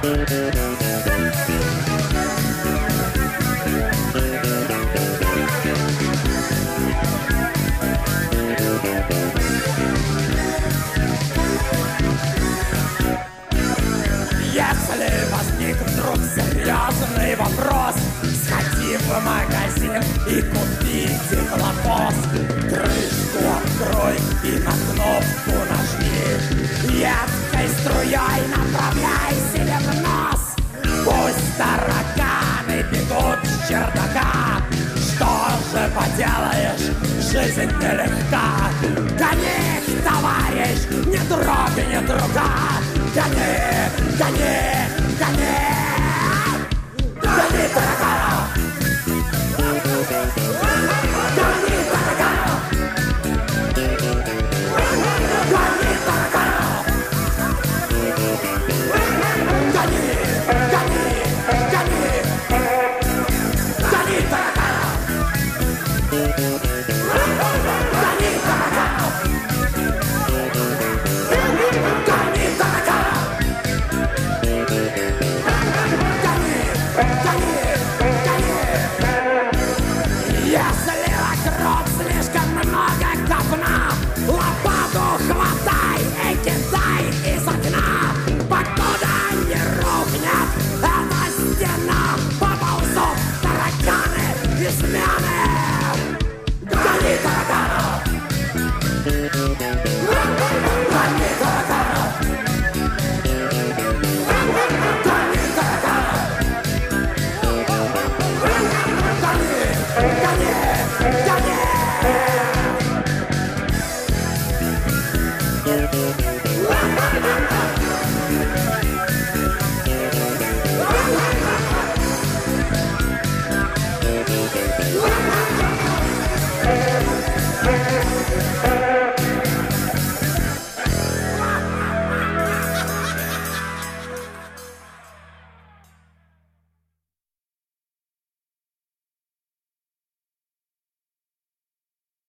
Если возник вдруг серьезный вопрос, сходи в магазин и купи теплопост. Крышку открой и на кнопку нажми, едкой струей направляй себе в нос. Пусть тараканы бегут с чердака, что же поделаешь, жизнь нелегка. Гони, товарищ, не трогай друга, гони, гони, гони.